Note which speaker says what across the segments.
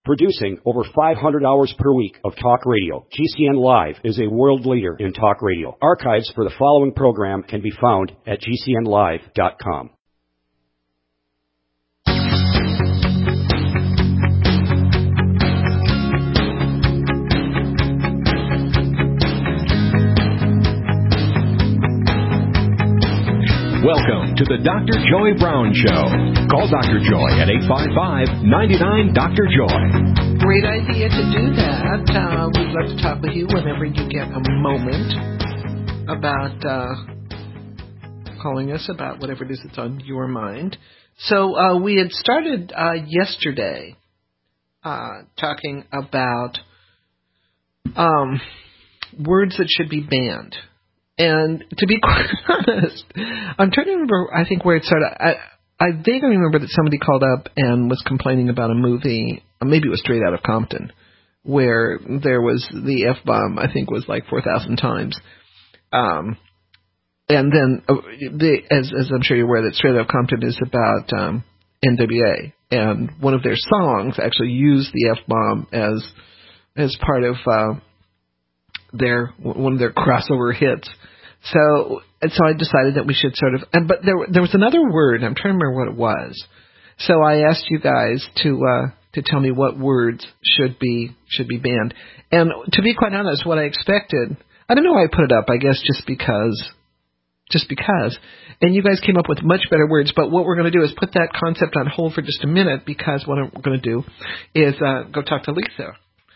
Speaker 1: Producing over 500 hours per week of talk radio, GCN Live is a world leader in talk radio. Archives for the following program can be found at GCNlive.com.
Speaker 2: Welcome to the Dr. Joy Brown Show. Call Dr. Joy at 855-99-DR-JOY.
Speaker 3: Great idea to do that. We'd love to talk with you whenever you get a moment about calling us about whatever it is that's on your mind. So we had started yesterday talking about words that should be banned. And to be quite honest, I'm trying to remember, I think, where it started. I vaguely remember that somebody called up and was complaining about a movie, maybe it was Straight Outta Compton, where there was the F-bomb, I think was like 4,000 times. And then, as I'm sure you're aware, that Straight Outta Compton is about NWA. And one of their songs actually used the F-bomb as part of one of their crossover hits. So I decided that we should sort of, but there was another word. I'm trying to remember what it was. So I asked you guys to tell me what words should be banned. And to be quite honest, what I expected, I don't know why I put it up. I guess just because. And you guys came up with much better words. But what we're going to do is put that concept on hold for just a minute, because what I'm going to do is go talk to Lisa.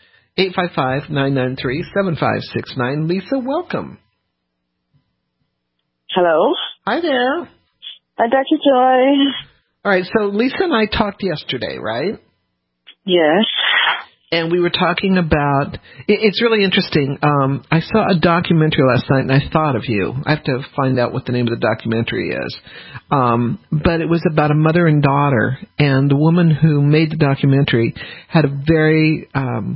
Speaker 3: 855-993-7569. Lisa, welcome.
Speaker 4: Hello.
Speaker 3: Hi there.
Speaker 4: Hi, Dr. Joy.
Speaker 3: All right, so Lisa and I talked yesterday, right?
Speaker 4: Yes.
Speaker 3: And we were talking about, it's really interesting. I saw a documentary last night, and I thought of you. I have to find out what the name of the documentary is. But it was about a mother and daughter, and the woman who made the documentary had a very,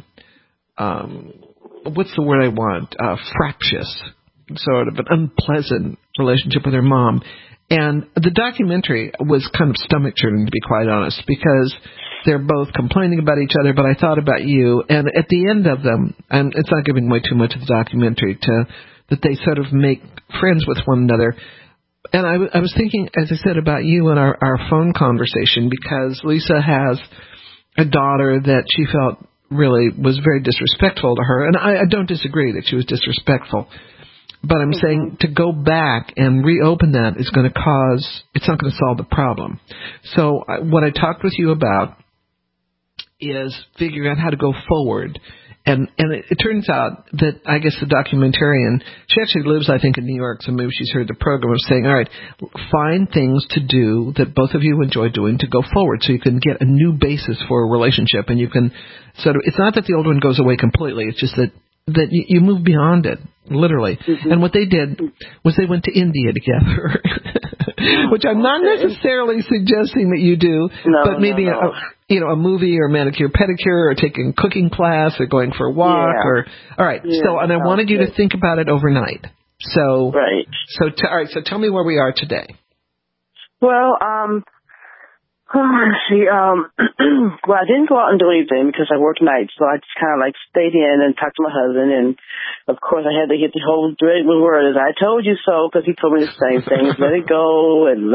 Speaker 3: what's the word I want? Fractious, sort of an unpleasant relationship with her mom. And the documentary was kind of stomach-churning, to be quite honest, because they're both complaining about each other, but I thought about you. And at the end of them, and it's not giving away too much of the documentary, that they sort of make friends with one another. And I was thinking, as I said, about you and our phone conversation, because Lisa has a daughter that she felt really was very disrespectful to her. And I don't disagree that she was disrespectful. But I'm saying to go back and reopen that is going to it's not going to solve the problem. So what I talked with you about is figuring out how to go forward. And it turns out that, I guess, the documentarian, she actually lives, I think, in New York, so maybe she's heard the program of saying, all right, find things to do that both of you enjoy doing to go forward, so you can get a new basis for a relationship. And you can sort of, it's not that the old one goes away completely, it's just that you move beyond it, literally. Mm-hmm. And what they did was they went to India together, which I'm not necessarily suggesting that you do, but maybe a movie or manicure, pedicure, or taking a cooking class, or going for a walk, all right. Yeah, so, and I wanted you to think about it overnight. So,
Speaker 4: right.
Speaker 3: So, all right. So, tell me where we are today.
Speaker 4: Well, well, I didn't go out and do anything because I work nights, so I just kind of like stayed in and talked to my husband, and of course I had to hit the whole dreadful word, as I told you so, because he told me the same thing, let it go, and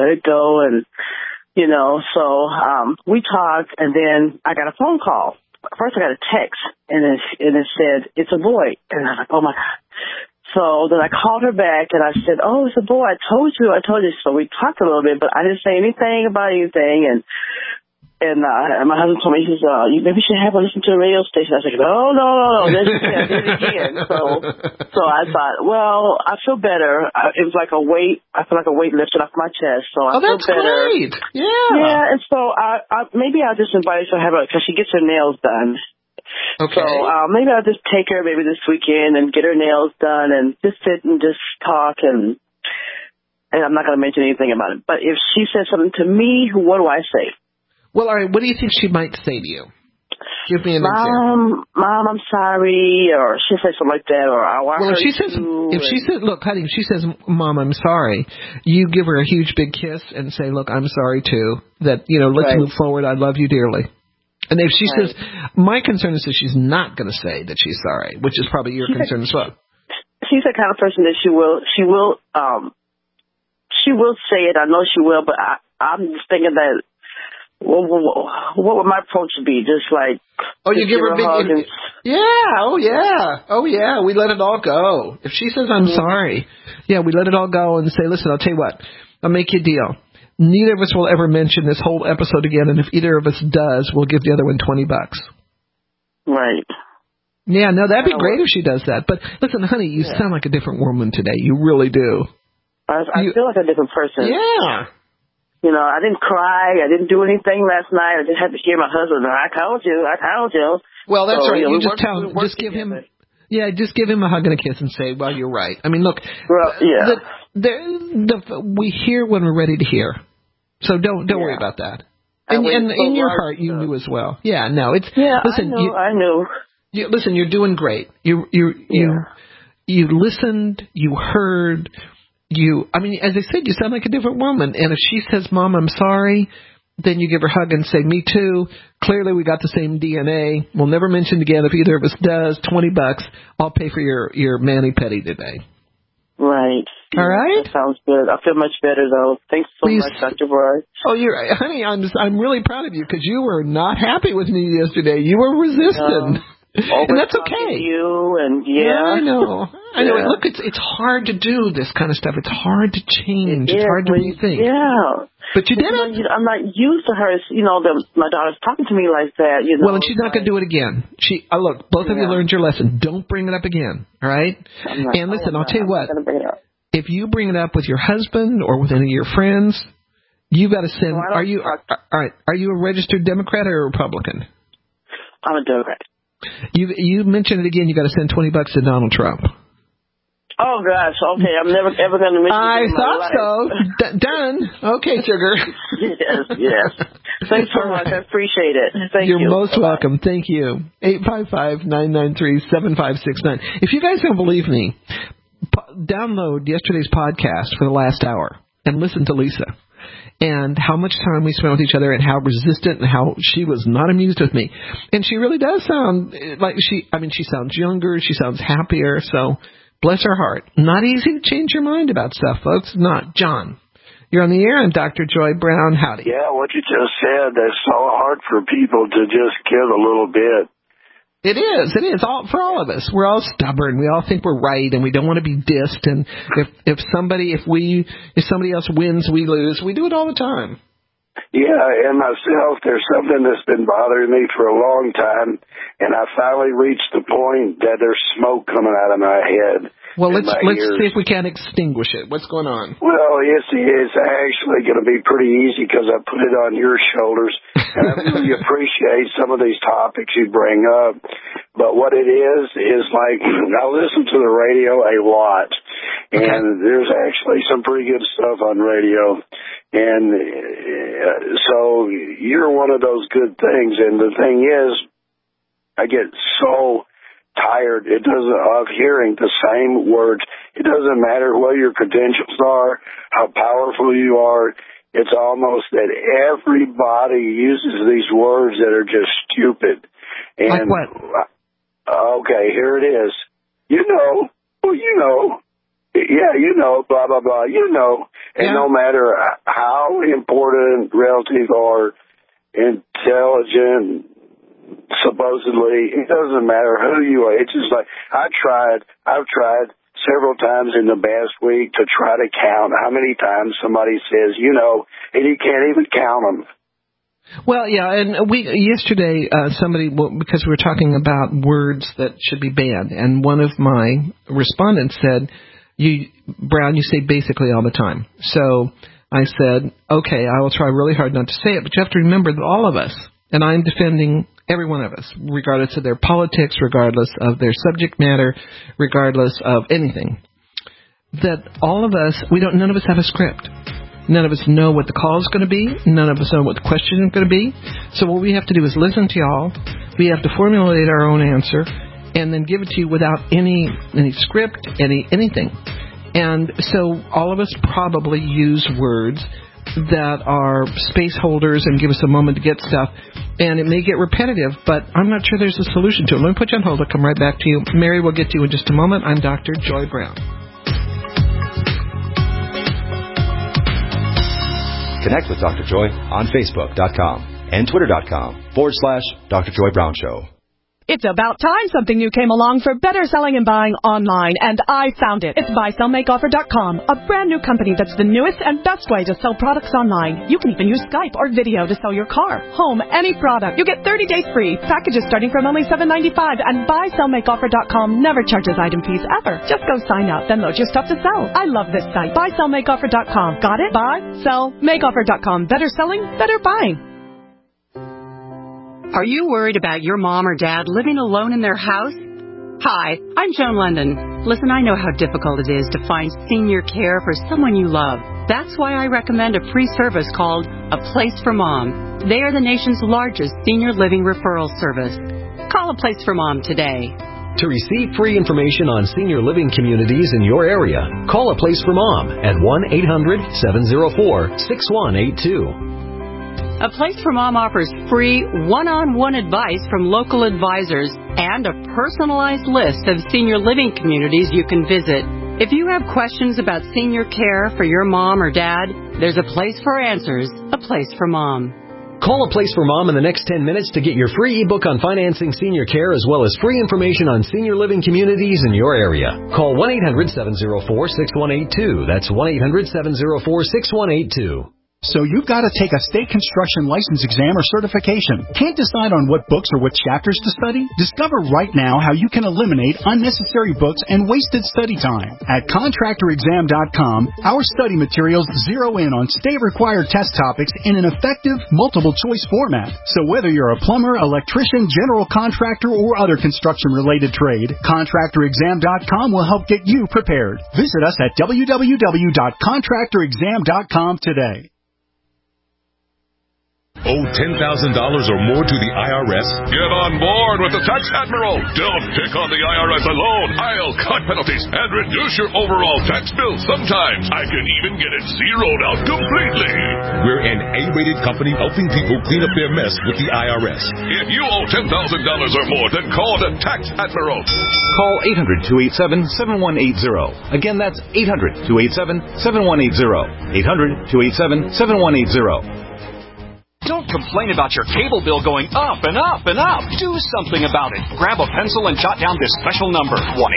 Speaker 4: so we talked, and then I got a phone call. First I got a text, and it said, it's a boy, and I was like, oh my God. So then I called her back, and I said, oh, it's a boy. I told you. So we talked a little bit, but I didn't say anything about anything. And my husband told me, he says, you maybe should have her listen to the radio station. I was like, no. Then she said, I did it again. So I thought, well, I feel better. It was like a weight. I feel like a weight lifted off my chest. So I feel better.
Speaker 3: Great. Yeah.
Speaker 4: Yeah. And so maybe I'll just invite her to have her, because she gets her nails done.
Speaker 3: Okay.
Speaker 4: So maybe I'll just take her maybe this weekend and get her nails done and just sit and just talk, and I'm not going to mention anything about it. But if she says something to me, what do I say?
Speaker 3: Well, all right, what do you think she might say to you? Give me an example.
Speaker 4: Mom, I'm sorry, or she'll say something like that, or
Speaker 3: if she says, look, honey, if she says, Mom, I'm sorry, you give her a huge big kiss and say, look, I'm sorry too, that, let's move forward, I love you dearly. And if she says, my concern is that she's not going to say that she's sorry, which is probably your concern as well.
Speaker 4: She's the kind of person that she will say it. I know she will, but I'm just thinking that what would my approach be? Just like,
Speaker 3: you give her a big hug yeah, we let it all go. If she says I'm sorry, we let it all go and say, listen, I'll tell you what, I'll make you a deal. Neither of us will ever mention this whole episode again, and if either of us does, we'll give the other one $20.
Speaker 4: Right.
Speaker 3: Yeah, no, that'd be great if she does that. But listen, honey, you sound like a different woman today. You really do.
Speaker 4: I feel like a different person.
Speaker 3: Yeah.
Speaker 4: You know, I didn't cry. I didn't do anything last night. I just had to hear my husband. I told you.
Speaker 3: Well, that's right. You just tell him. Just give him. Yeah, just give him a hug and a kiss and say, "Well, you're right." I mean, look.
Speaker 4: Well, yeah.
Speaker 3: We hear when we're ready to hear, so don't worry about that. And in your heart, you knew as well. Yeah, no, it's.
Speaker 4: Yeah,
Speaker 3: listen,
Speaker 4: I knew.
Speaker 3: Listen, you're doing great. You listened. You heard. I mean, as I said, you sound like a different woman. And if she says, Mom, I'm sorry, then you give her a hug and say, me too. Clearly we got the same DNA. We'll never mention it again. If either of us does, $20, I'll pay for your mani-pedi today.
Speaker 4: Right.
Speaker 3: All right?
Speaker 4: That sounds good. I feel much better, though. Thanks so much, Dr. Roy.
Speaker 3: Oh, honey, I'm really proud of you because you were not happy with me yesterday. You were resistant. And that's okay.
Speaker 4: You and
Speaker 3: I know. Look, it's hard to do this kind of stuff. It's hard to change. It's hard to rethink.
Speaker 4: Yeah.
Speaker 3: But you did it.
Speaker 4: I'm not used to her. My daughter's talking to me like that.
Speaker 3: Well, and she's not going to do it again. Look, both of you learned your lesson. Don't bring it up again. All right. And listen, I'll tell you what. If you bring it up with your husband or with any of your friends, you got to send. Are you a registered Democrat or a Republican?
Speaker 4: I'm a Democrat.
Speaker 3: You mentioned it again. You got to send $20 to Donald Trump.
Speaker 4: Oh gosh, okay. I'm never ever going to mention it.
Speaker 3: I thought so. Done. Okay, sugar.
Speaker 4: Yes. Thanks so much. I appreciate it. Thank you.
Speaker 3: You're most welcome. Thank you. 855-993-7569. If you guys don't believe me, download yesterday's podcast for the last hour and listen to Lisa. And how much time we spent with each other and how resistant and how she was not amused with me. And she really does sound like she sounds younger. She sounds happier. So bless her heart. Not easy to change your mind about stuff, folks. Not. John, you're on the air. I'm Dr. Joy Brown. Howdy.
Speaker 5: Yeah, what you just said, that's so hard for people to just give a little bit.
Speaker 3: It is for all of us. We're all stubborn. We all think we're right, and we don't want to be dissed. And if somebody else wins, we lose. We do it all the time.
Speaker 5: Yeah, and myself, there's something that's been bothering me for a long time, and I finally reached the point that there's smoke coming out of my head.
Speaker 3: Well, let's see if we can extinguish it. What's going on?
Speaker 5: Well, it's actually going to be pretty easy because I put it on your shoulders, and I really appreciate some of these topics you bring up. But what it is like I listen to the radio a lot, and there's actually some pretty good stuff on radio. And so you're one of those good things. And the thing is, I get so tired of hearing the same words. It doesn't matter what your credentials are, how powerful you are. It's almost that everybody uses these words that are just stupid. And
Speaker 3: like what?
Speaker 5: Okay, here it is. Yeah, blah, blah, blah, And no matter how important relatives are, intelligent, supposedly, it doesn't matter who you are. It's just like, I've tried several times in the past week to try to count how many times somebody says, and you can't even count them.
Speaker 3: Well, yeah, and yesterday somebody, because we were talking about words that should be banned, and one of my respondents said, Brown, you say basically all the time. So I said, okay, I will try really hard not to say it, but you have to remember that all of us, and I'm defending every one of us, regardless of their politics, regardless of their subject matter, regardless of anything, that all of us, none of us have a script. None of us know what the call is going to be. None of us know what the question is going to be. So what we have to do is listen to y'all. We have to formulate our own answer and then give it to you without any script, anything. And so all of us probably use words that are space holders and give us a moment to get stuff. And it may get repetitive, but I'm not sure there's a solution to it. Let me put you on hold. I'll come right back to you. Mary, we'll get to you in just a moment. I'm Dr. Joy Brown.
Speaker 2: Connect with Dr. Joy on Facebook.com and Twitter.com/Dr. Joy Brown Show.
Speaker 6: It's about time something new came along for better selling and buying online, and I found it. It's BuySellMakeOffer.com, a brand new company that's the newest and best way to sell products online. You can even use Skype or video to sell your car, home, any product. You get 30 days free, packages starting from only $7.95, and BuySellMakeOffer.com never charges item fees ever. Just go sign up, then load your stuff to sell. I love this site, BuySellMakeOffer.com. Got it? BuySellMakeOffer.com. Better selling, better buying.
Speaker 7: Are you worried about your mom or dad living alone in their house? Hi, I'm Joan London. Listen, I know how difficult it is to find senior care for someone you love. That's why I recommend a free service called A Place for Mom. They are the nation's largest senior living referral service. Call A Place for Mom today.
Speaker 2: To receive free information on senior living communities in your area, call A Place for Mom at 1-800-704-6182.
Speaker 7: A Place for Mom offers free one-on-one advice from local advisors and a personalized list of senior living communities you can visit. If you have questions about senior care for your mom or dad, there's a place for answers, A Place for Mom.
Speaker 2: Call A Place for Mom in the next 10 minutes to get your free ebook on financing senior care as well as free information on senior living communities in your area. Call 1-800-704-6182. That's 1-800-704-6182.
Speaker 8: So you've got to take a state construction license exam or certification. Can't decide on what books or what chapters to study? Discover right now how you can eliminate unnecessary books and wasted study time. At contractorexam.com, our study materials zero in on state-required test topics in an effective, multiple-choice format. So whether you're a plumber, electrician, general contractor, or other construction-related trade, contractorexam.com will help get you prepared. Visit us at www.contractorexam.com today.
Speaker 9: Owe $10,000 or more to the IRS? Get on board with the Tax Admiral. Don't pick on the IRS alone. I'll cut penalties and reduce your overall tax bill. Sometimes I can even get it zeroed out completely. We're an A-rated company helping people clean up their mess with the IRS. If you owe $10,000 or more, then call the Tax Admiral.
Speaker 10: Call 800-287-7180. Again, that's 800-287-7180. 800-287-7180.
Speaker 11: Don't complain about your cable bill going up and up and up. Do something about it. Grab a pencil and jot down this special number,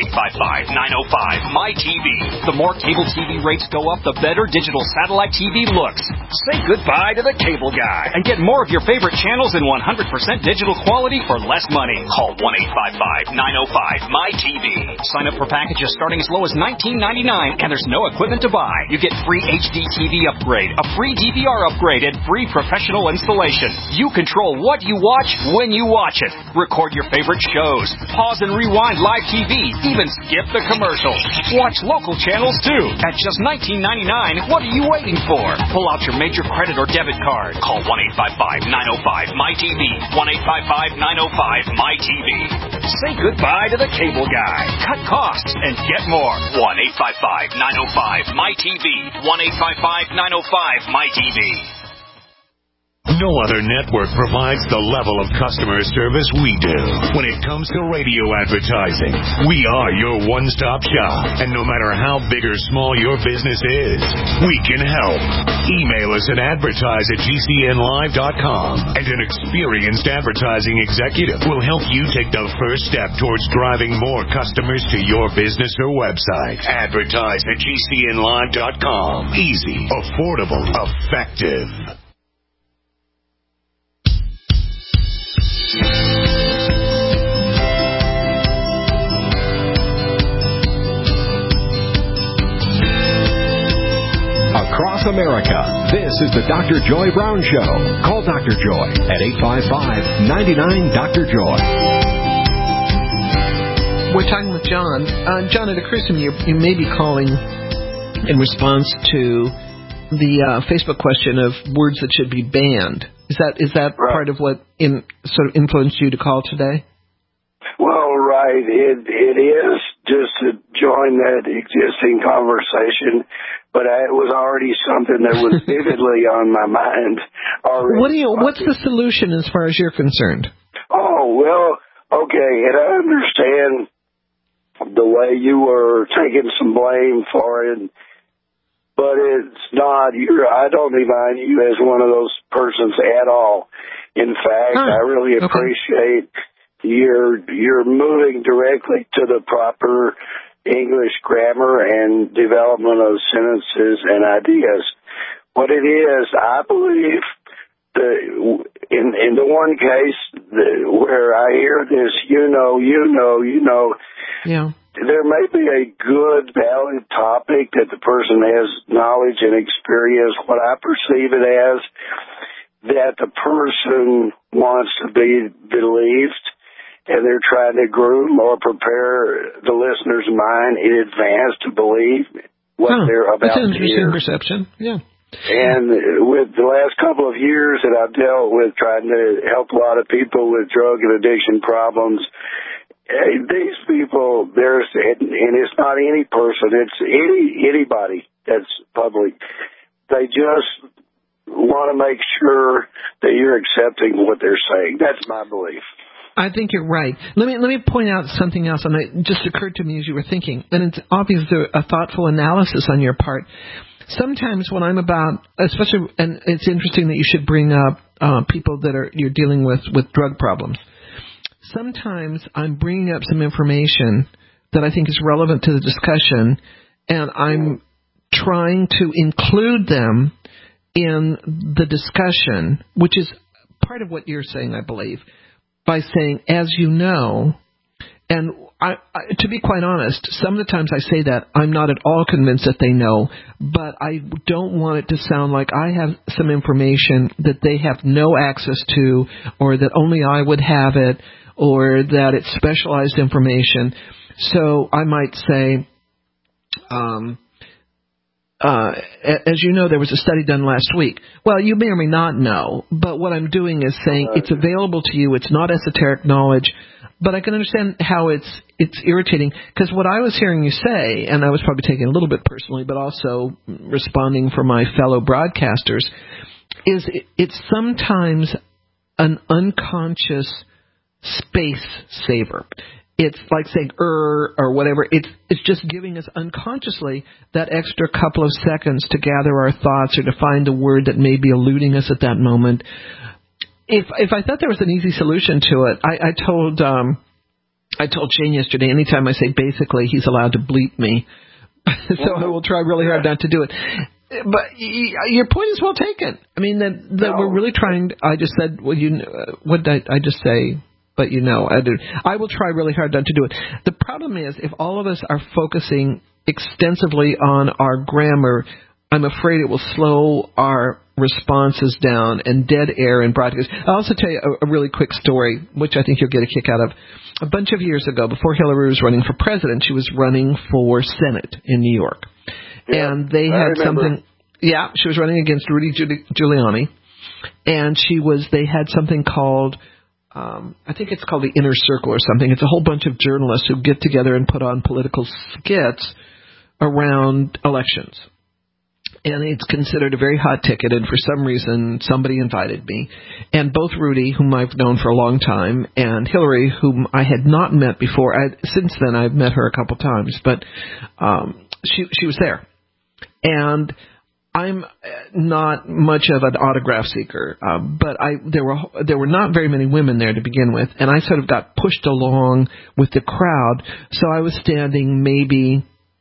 Speaker 11: 1-855-905-MY-TV. The more cable TV rates go up, the better digital satellite TV looks. Say goodbye to the cable guy and get more of your favorite channels in 100% digital quality for less money. Call 1-855-905-MY-TV. Sign up for packages starting as low as $19.99, and there's no equipment to buy. You get free HD TV upgrade, a free DVR upgrade, and free professional installation. You control what you watch when you watch it. Record your favorite shows. Pause and rewind live TV. Even skip the commercials. Watch local channels too. At just $19.99, what are you waiting for? Pull out your major credit or debit card. Call 1-855-905-MY-TV. 1-855-905-MY-TV. Say goodbye to the cable guy. Cut costs and get more. 1-855-905-MY-TV. 1-855-905-MY-TV.
Speaker 9: No other network provides the level of customer service we do. When it comes to radio advertising, we are your one-stop shop. And no matter how big or small your business is, we can help. Email us at advertise@gcnlive.com, and an experienced advertising executive will help you take the first step towards driving more customers to your business or website. Advertise@gcnlive.com. Easy, affordable, effective.
Speaker 2: Across America, this is the Dr. Joy Brown Show. Call Dr. Joy at 855-99-DR-JOY.
Speaker 3: We're talking with John. John, at a Christian, you may be calling in response to the Facebook question of words that should be banned. Is that right? Part of what sort of influenced you to call today?
Speaker 5: Well, right. It is just to join that existing conversation, but it was already something that was vividly on my mind already.
Speaker 3: What's the solution as far as you're concerned?
Speaker 5: Oh, well, okay, and I understand the way you were taking some blame for it, but it's not, I don't define you as one of those persons at all. In fact, I really appreciate you're moving directly to the proper English grammar and development of sentences and ideas. What it is, I believe, in the one case where I hear this,
Speaker 3: yeah.
Speaker 5: There may be a good, valid topic that the person has knowledge and experience. What I perceive it as, that the person wants to be believed, and they're trying to groom or prepare the listener's mind in advance to believe what they're about to hear.
Speaker 3: That's an interesting perception, yeah.
Speaker 5: And with the last couple of years that I've dealt with trying to help a lot of people with drug and addiction problems, these people, and it's not any person, it's anybody that's public. They just want to make sure that you're accepting what they're saying. That's my belief.
Speaker 3: I think you're right. Let me point out something else, and it just occurred to me as you were thinking, and it's obviously a thoughtful analysis on your part. Sometimes when I'm about, especially, and it's interesting that you should bring up people that you're dealing with drug problems. Sometimes I'm bringing up some information that I think is relevant to the discussion, and I'm trying to include them in the discussion, which is part of what you're saying, I believe, by saying, as you know, and I, to be quite honest, some of the times I say that, I'm not at all convinced that they know, but I don't want it to sound like I have some information that they have no access to, or that only I would have it, or that it's specialized information. So I might say, as you know, there was a study done last week. Well, you may or may not know, but what I'm doing is saying it's available to you. It's not esoteric knowledge, but I can understand how it's irritating, because what I was hearing you say, and I was probably taking it a little bit personally, but also responding for my fellow broadcasters, is it's sometimes an unconscious space saver. It's like saying or whatever. It's just giving us unconsciously that extra couple of seconds to gather our thoughts or to find a word that may be eluding us at that moment. If I thought there was an easy solution to it, I told Shane yesterday, anytime I say basically, he's allowed to bleep me. So I will try really hard not to do it. But your point is well taken. I mean, that we're really trying. I just said, well, what did I just say? But I will try really hard not to do it. The problem is, if all of us are focusing extensively on our grammar, I'm afraid it will slow our responses down and dead air in broadcast. I'll also tell you a really quick story, which I think you'll get a kick out of. A bunch of years ago, before Hillary was running for president, she was running for Senate in New York. Yeah, and they had something. Yeah, she was running against Rudy Giuliani, and they had something called, I think it's called the Inner Circle or something. It's a whole bunch of journalists who get together and put on political skits around elections. And it's considered a very hot ticket, and for some reason, somebody invited me. And both Rudy, whom I've known for a long time, and Hillary, whom I had not met before. Since then, I've met her a couple times, but she was there. And I'm not much of an autograph seeker, but there were not very many women there to begin with, and I sort of got pushed along with the crowd, so I was standing maybe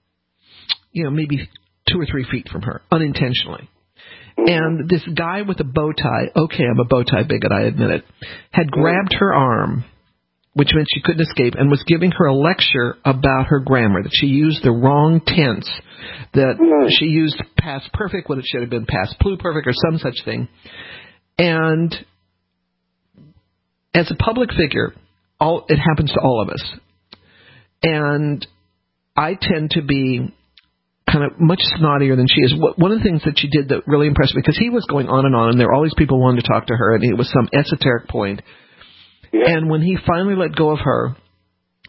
Speaker 3: 2 or 3 feet from her, unintentionally. And this guy with a bow tie, okay, I'm a bow tie bigot, I admit it, had grabbed her arm, which meant she couldn't escape, and was giving her a lecture about her grammar, that she used the wrong tense, that she used past perfect when it should have been past pluperfect or some such thing. And as a public figure, it happens to all of us. And I tend to be kind of much snottier than she is. One of the things that she did that really impressed me, because he was going on, and there were all these people wanting to talk to her, and it was some esoteric point. Yeah. And when he finally let go of her,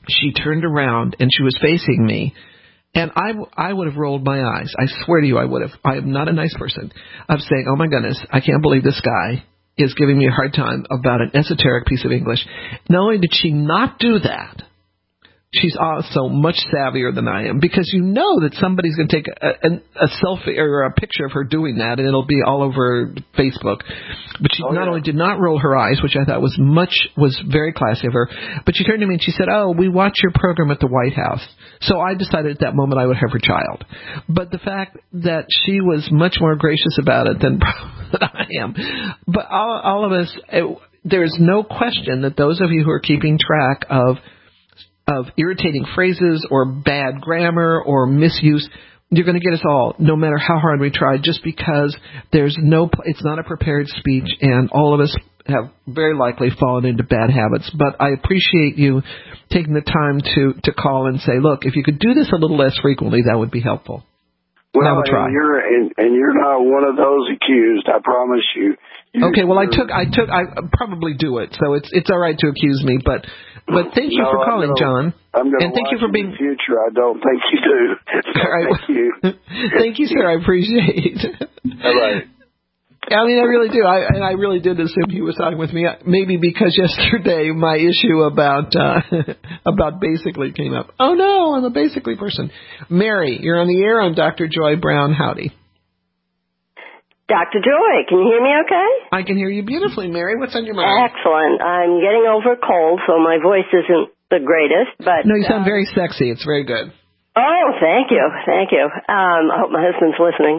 Speaker 3: she turned around and she was facing me. And I would have rolled my eyes. I swear to you, I would have. I am not a nice person. Of saying, oh, my goodness, I can't believe this guy is giving me a hard time about an esoteric piece of English. Not only did she not do that, she's also much savvier than I am, because you know that somebody's going to take a selfie or a picture of her doing that, and it'll be all over Facebook. But she not only did not roll her eyes, which I thought was very classy of her, but she turned to me and she said, oh, we watch your program at the White House. So I decided at that moment I would have her child. But the fact that she was much more gracious about it than I am. But all of us, there's no question that those of you who are keeping track of irritating phrases or bad grammar or misuse, you're going to get us all, no matter how hard we try, just because it's not a prepared speech, and all of us have very likely fallen into bad habits. But I appreciate you taking the time to call and say, look, if you could do this a little less frequently, that would be helpful.
Speaker 5: Well,
Speaker 3: I will try.
Speaker 5: And you're not one of those accused, I promise you.
Speaker 3: Okay, well, I probably do it, so it's all right to accuse me, but thank you for calling, John.
Speaker 5: I'm going to
Speaker 3: thank you for being.
Speaker 5: In the future, I don't think you do.
Speaker 3: All right.
Speaker 5: Thank you.
Speaker 3: Thank you, sir. I appreciate it.
Speaker 5: All right.
Speaker 3: I mean, I really do. I really did assume he was talking with me. Maybe because yesterday my issue about basically came up. Oh no, I'm a basically person. Mary, you're on the air. I'm Dr. Joy Brown. Howdy.
Speaker 10: Dr. Joy, can you hear me okay?
Speaker 3: I can hear you beautifully, Mary. What's on your mind?
Speaker 10: Excellent. I'm getting over a cold, so my voice isn't the greatest, but...
Speaker 3: No, you sound very sexy. It's very good.
Speaker 10: Oh, thank you. Thank you. I hope my husband's listening.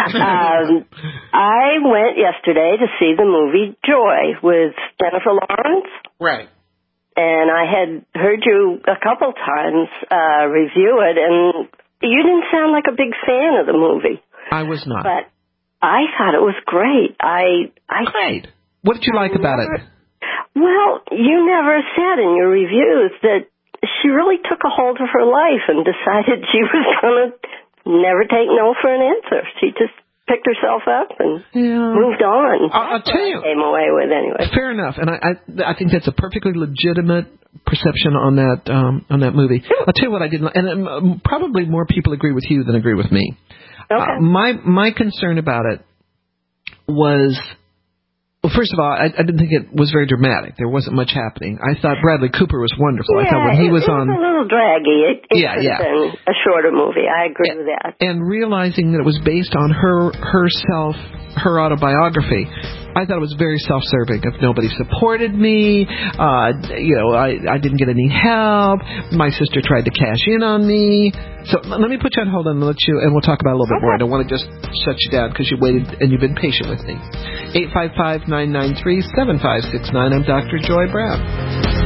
Speaker 10: I went yesterday to see the movie Joy with Jennifer Lawrence.
Speaker 3: Right.
Speaker 10: And I had heard you a couple times review it, and you didn't sound like a big fan of the movie.
Speaker 3: I was not.
Speaker 10: But I thought it was great.
Speaker 3: Great. What did you like about it?
Speaker 10: Well, you never said in your reviews that she really took a hold of her life and decided she was going to never take no for an answer. She just picked herself up and moved on.
Speaker 3: I'll tell you.
Speaker 10: Came away with anyway.
Speaker 3: Fair enough, and I think that's a perfectly legitimate perception on that movie. I'll tell you what I didn't like, and probably more people agree with you than agree with me.
Speaker 10: Okay.
Speaker 3: My concern about it was, well, first of all, I didn't think it was very dramatic. There wasn't much happening. I thought Bradley Cooper was wonderful.
Speaker 10: Yeah,
Speaker 3: I thought when he was on,
Speaker 10: it was a little draggy. It could have been a shorter movie. I agree with that. And
Speaker 3: realizing that it was based on herself, her autobiography, I thought it was very self-serving. If nobody supported me, I didn't get any help. My sister tried to cash in on me. So let me put you on hold and we'll talk about it a little bit more. I don't want to just shut you down because you waited and you've been patient with me. 855-993-7569. I'm Dr. Joy Brown.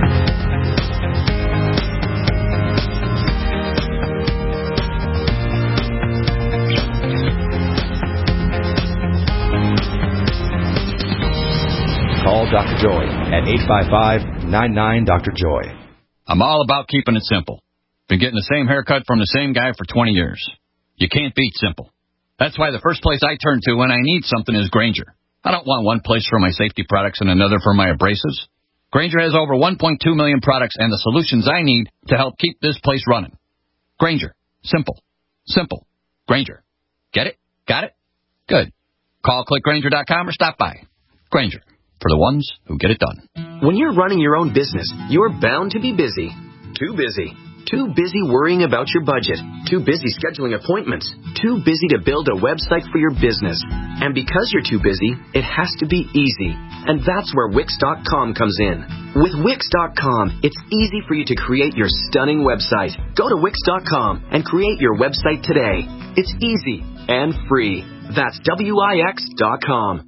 Speaker 12: Call Dr. Joy at 855-99-DR-JOY.
Speaker 13: I'm all about keeping it simple. Been getting the same haircut from the same guy for 20 years. You can't beat simple. That's why the first place I turn to when I need something is Grainger. I don't want one place for my safety products and another for my abrasives. Grainger has over 1.2 million products and the solutions I need to help keep this place running. Grainger. Simple. Simple. Grainger. Get it? Got it? Good. Call clickgrainger.com or stop by. Grainger. For the ones who get it done.
Speaker 2: When you're running your own business, you're bound to be busy. Too busy. Too busy worrying about your budget. Too busy scheduling appointments. Too busy to build a website for your business. And because you're too busy, it has to be easy. And that's where Wix.com comes in. With Wix.com, it's easy for you to create your stunning website. Go to Wix.com and create your website today. It's easy and free. That's Wix.com.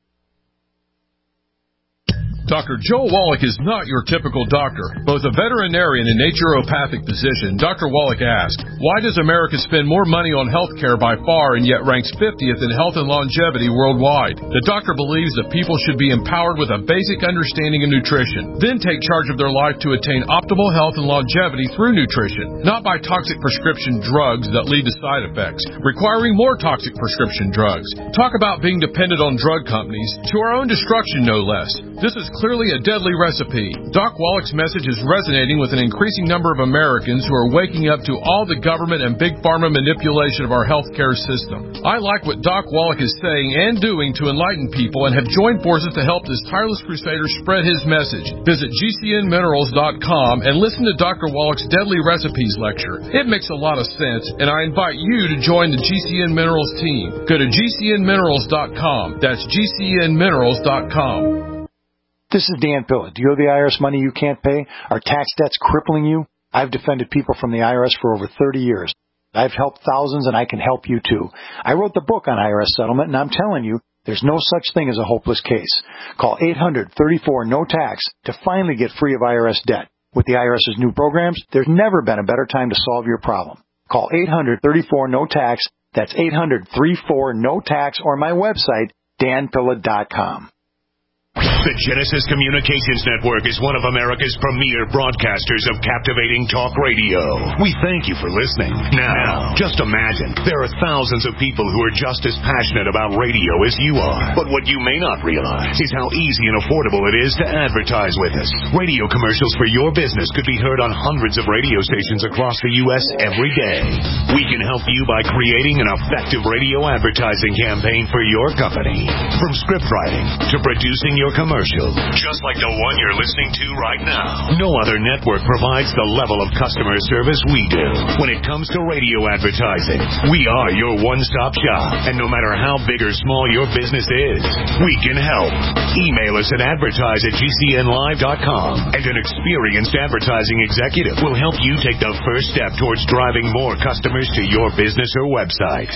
Speaker 9: Dr. Joe Wallach is not your typical doctor. Both a veterinarian and naturopathic physician, Dr. Wallach asked, why does America spend more money on health care by far and yet ranks 50th in health and longevity worldwide? The doctor believes that people should be empowered with a basic understanding of nutrition, then take charge of their life to attain optimal health and longevity through nutrition, not by toxic prescription drugs that lead to side effects, requiring more toxic prescription drugs. Talk about being dependent on drug companies, to our own destruction no less. This is
Speaker 14: clearly a deadly recipe. Doc Wallach's message is resonating with an increasing number of Americans who are waking up to all the government and big pharma manipulation of our healthcare system. I like what Doc Wallach is saying and doing to enlighten people and have joined forces to help this tireless crusader spread his message. Visit GCNminerals.com and listen to Dr. Wallach's Deadly Recipes lecture. It makes a lot of sense, and I invite you to join the GCN Minerals team. Go to GCNminerals.com. That's GCNminerals.com.
Speaker 15: This is Dan Pilla. Do you owe the IRS money you can't pay? Are tax debts crippling you? I've defended people from the IRS for over 30 years. I've helped thousands, and I can help you too. I wrote the book on IRS settlement, and I'm telling you, there's no such thing as a hopeless case. Call 800-34-NO-TAX to finally get free of IRS debt. With the IRS's new programs, there's never been a better time to solve your problem. Call 800-34-NO-TAX. That's 800-34-NO-TAX, or my website, danpilla.com.
Speaker 16: The Genesis Communications Network is one of America's premier broadcasters of captivating talk radio. We thank you for listening. Now, just imagine, there are thousands of people who are just as passionate about radio as you are. But what you may not realize is how easy and affordable it is to advertise with us. Radio commercials for your business could be heard on hundreds of radio stations across the U.S. every day. We can help you by creating an effective radio advertising campaign for your company. From script writing to producing your commercial, just like the one you're listening to right now. No other network provides the level of customer service we do. When it comes to radio advertising, we are your one-stop shop. And no matter how big or small your business is, we can help. Email us at advertise@gcnlive.com, and an experienced advertising executive will help you take the first step towards driving more customers to your business or website.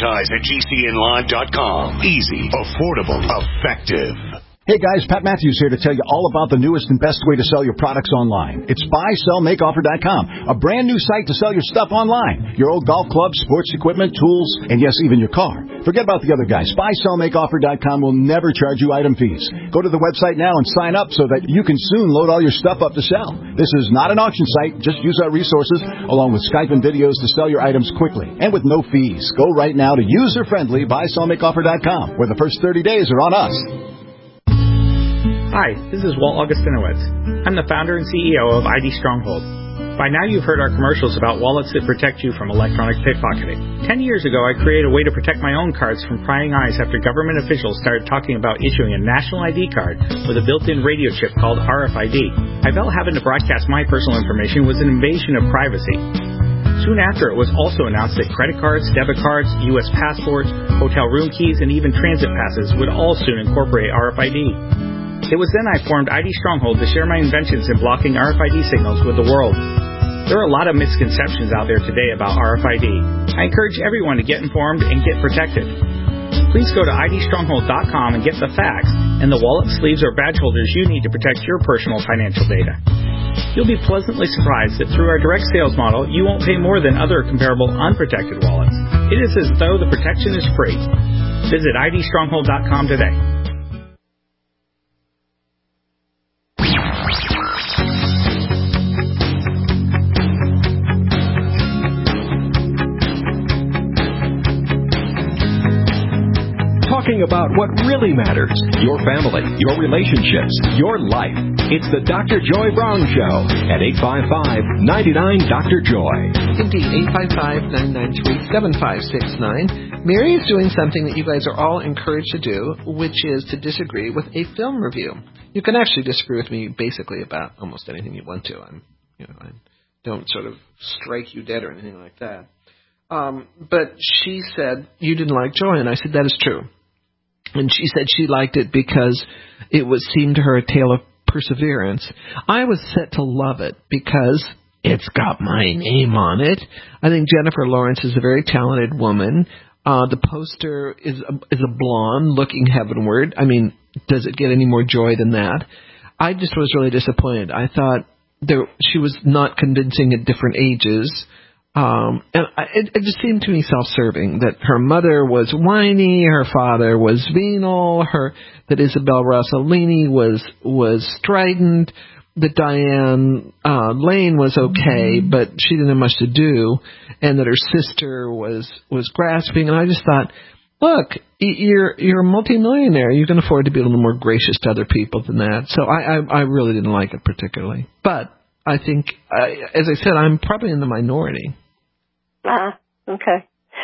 Speaker 16: Advertise@gcnlive.com. Easy, affordable, effective.
Speaker 17: Hey guys, Pat Matthews here to tell you all about the newest and best way to sell your products online. It's buysellmakeoffer.com, a brand new site to sell your stuff online. Your old golf club, sports equipment, tools, and yes, even your car. Forget about the other guys. Buysellmakeoffer.com will never charge you item fees. Go to the website now and sign up so that you can soon load all your stuff up to sell. This is not an auction site. Just use our resources along with Skype and videos to sell your items quickly and with no fees. Go right now to user-friendly buysellmakeoffer.com, where the first 30 days are on us.
Speaker 18: Hi, this is Walt Augustinowitz. I'm the founder and CEO of ID Stronghold. By now you've heard our commercials about wallets that protect you from electronic pickpocketing. 10 years ago, I created a way to protect my own cards from prying eyes after government officials started talking about issuing a national ID card with a built-in radio chip called RFID. I felt having to broadcast my personal information was an invasion of privacy. Soon after, it was also announced that credit cards, debit cards, U.S. passports, hotel room keys, and even transit passes would all soon incorporate RFID. It was then I formed ID Stronghold to share my inventions in blocking RFID signals with the world. There are a lot of misconceptions out there today about RFID. I encourage everyone to get informed and get protected. Please go to idstronghold.com and get the facts and the wallet, sleeves, or badge holders you need to protect your personal financial data. You'll be pleasantly surprised that through our direct sales model, you won't pay more than other comparable unprotected wallets. It is as though the protection is free. Visit idstronghold.com today.
Speaker 12: Talking about what really matters, your family, your relationships, your life. It's the Dr. Joy Brown Show at 855-99-DR-JOY.
Speaker 3: Indeed, 855-993-7569. Mary is doing something that you guys are all encouraged to do, which is to disagree with a film review. You can actually disagree with me basically about almost anything you want to. I don't sort of strike you dead or anything like that. But she said, you didn't like Joy, and I said, that is true. And she said she liked it because it seemed to her a tale of perseverance. I was set to love it because it's got my name on it. I think Jennifer Lawrence is a very talented woman. The poster is a blonde looking heavenward. I mean, does it get any more joy than that? I just was really disappointed. I thought she was not convincing at different ages. And it just seemed to me self-serving that her mother was whiny, her father was venal, that Isabel Rossellini was strident, that Diane Lane was okay, but she didn't have much to do, and that her sister was grasping. And I just thought, look, you're a multimillionaire. You can afford to be a little more gracious to other people than that. So I really didn't like it particularly. But I think, as I said, I'm probably in the minority.
Speaker 10: Okay.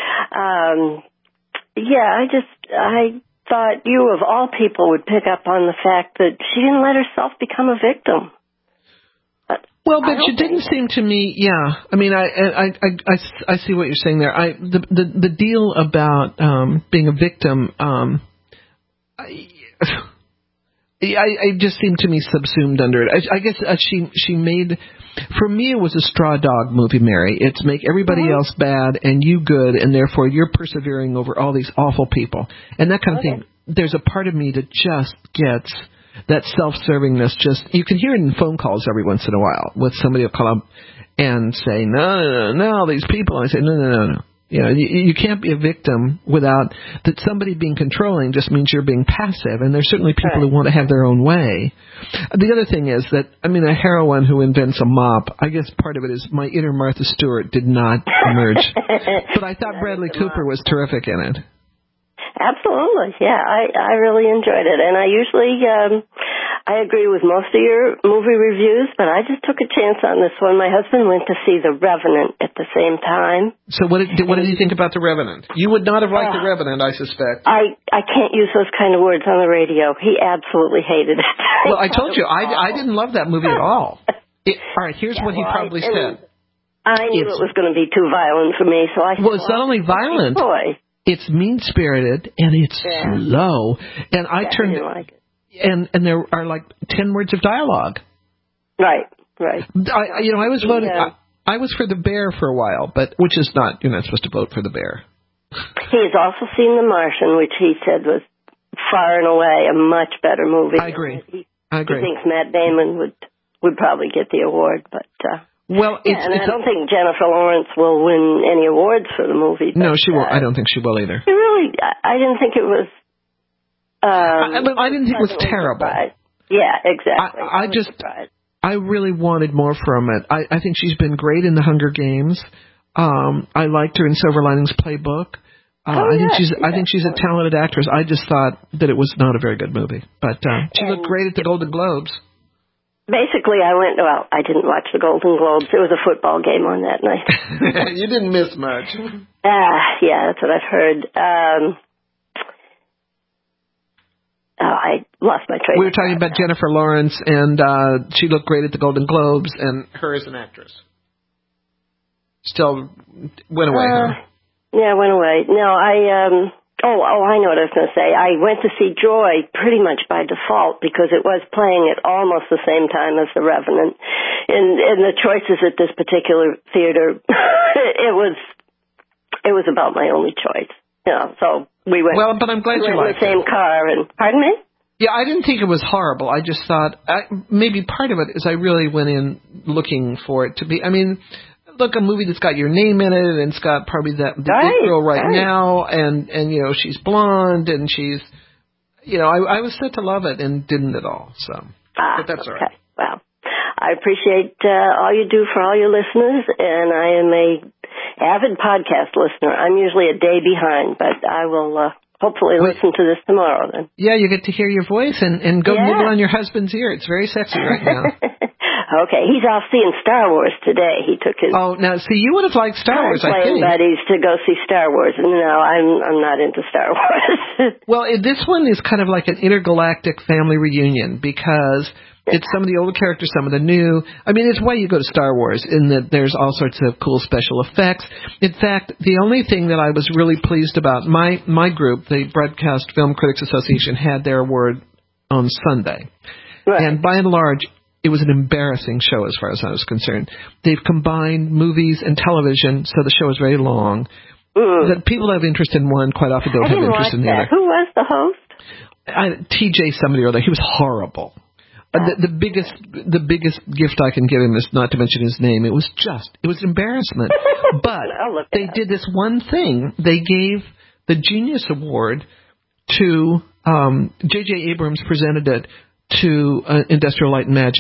Speaker 10: Yeah, I thought you, of all people, would pick up on the fact that she didn't let herself become a victim.
Speaker 3: Well, but she didn't seem to me. Yeah, I mean, I see what you're saying there. The deal about being a victim, I just seemed to me subsumed under it. I guess she made. For me, it was a straw dog movie, Mary. It's make everybody else bad and you good, and therefore you're persevering over all these awful people and that kind of thing. There's a part of me that just gets that self-servingness. Just you can hear it in phone calls every once in a while, with somebody will call up and say, no, these people. And I say, no. You know, you can't be a victim without that. Somebody being controlling just means you're being passive, and there's certainly people who want to have their own way. The other thing is that, I mean, a heroine who invents a mop, I guess part of it is my inner Martha Stewart did not emerge. But I thought Bradley Cooper was terrific in it.
Speaker 10: Absolutely, yeah, I really enjoyed it, and I usually I agree with most of your movie reviews, but I just took a chance on this one. My husband went to see The Revenant at the same time.
Speaker 3: So what did you think about The Revenant? You would not have liked The Revenant, I suspect.
Speaker 10: I can't use those kind of words on the radio. He absolutely hated it.
Speaker 3: Well, I told you, I didn't love that movie at all. All right, here's what he probably said.
Speaker 10: I knew it was going to be too violent for me, so I said,
Speaker 3: well, it's not only violent. It's mean-spirited, and it's slow. And I turned like it. And there are like 10 words of dialogue.
Speaker 10: Right.
Speaker 3: I was voting. I was for the bear for a while, but which is not. You're not supposed to vote for the bear.
Speaker 10: He's also seen The Martian, which he said was far and away a much better movie.
Speaker 3: I agree.
Speaker 10: He thinks Matt Damon would probably get the award, but.
Speaker 3: Well,
Speaker 10: I don't think Jennifer Lawrence will win any awards for the movie.
Speaker 3: No, she won't. I don't think she will either.
Speaker 10: I didn't think it was.
Speaker 3: I didn't think it was terrible.
Speaker 10: Surprised. Yeah, exactly.
Speaker 3: I really wanted more from it. I think she's been great in The Hunger Games. I liked her in Silver Linings Playbook. I think she's a talented actress. I just thought that it was not a very good movie, but she looked great at the Golden Globes.
Speaker 10: Basically, I didn't watch the Golden Globes. There was a football game on that night.
Speaker 3: You didn't miss much.
Speaker 10: Yeah, that's what I've heard. I lost my train.
Speaker 3: We were talking about Jennifer Lawrence, and she looked great at the Golden Globes, and her as an actress. Still went away, huh?
Speaker 10: Yeah, went away. No, I know what I was going to say. I went to see Joy pretty much by default because it was playing at almost the same time as The Revenant. And the choices at this particular theater, it was about my only choice. You know, so we went.
Speaker 3: Well, but I'm glad you liked
Speaker 10: in the same car. And pardon me?
Speaker 3: Yeah, I didn't think it was horrible. I just thought maybe part of it is I really went in looking for it to be. I mean. Look, a movie that's got your name in it, and it's got probably the girl right now, and you know she's blonde, and she's, you know, I was set to love it and didn't at all. So, but that's all right.
Speaker 10: Well, I appreciate all you do for all your listeners, and I am a avid podcast listener. I'm usually a day behind, but I will hopefully listen to this tomorrow. Then. Yeah,
Speaker 3: you get to hear your voice and go nibble on your husband's ear. It's very sexy right now.
Speaker 10: Okay, he's off seeing Star Wars today. He took his...
Speaker 3: Oh, now, see, you would have liked Star Wars, I think.
Speaker 10: buddies to go see Star Wars. No, I'm not into Star Wars.
Speaker 3: Well, this one is kind of like an intergalactic family reunion because it's some of the older characters, some of the new. I mean, it's why you go to Star Wars, in that there's all sorts of cool special effects. In fact, the only thing that I was really pleased about, my group, the Broadcast Film Critics Association, had their award on Sunday. Right. And by and large... it was an embarrassing show as far as I was concerned. They've combined movies and television, so the show is very long. That people have interest in one quite often don't have interest in the other.
Speaker 10: Who was the host?
Speaker 3: TJ somebody or other. He was horrible. The biggest gift I can give him is not to mention his name. It was embarrassment. But they did this one thing. They gave the Genius Award to J.J. Abrams presented it to Industrial Light and Magic,